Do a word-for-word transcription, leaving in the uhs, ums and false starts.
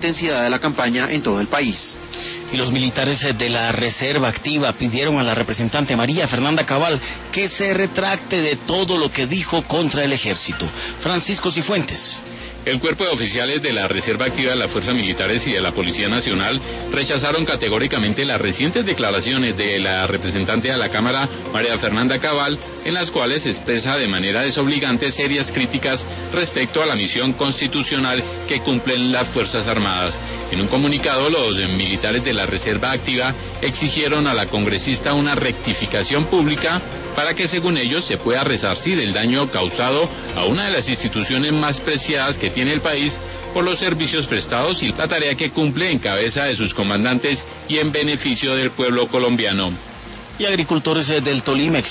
intensidad de la campaña en todo el país. Y los militares de la Reserva Activa pidieron a la representante María Fernanda Cabal que se retracte de todo lo que dijo contra el ejército. Francisco Cifuentes. El cuerpo de oficiales de la Reserva Activa de las Fuerzas Militares y de la Policía Nacional rechazaron categóricamente las recientes declaraciones de la representante a la Cámara, María Fernanda Cabal, en las cuales se expresa de manera desobligante serias críticas respecto a la misión constitucional que cumplen las Fuerzas Armadas. En un comunicado, los militares de la Reserva Activa exigieron a la congresista una rectificación pública para que, según ellos, se pueda resarcir el daño causado a una de las instituciones más preciadas que tiene el país por los servicios prestados y la tarea que cumple en cabeza de sus comandantes y en beneficio del pueblo colombiano. Y agricultores del Tolima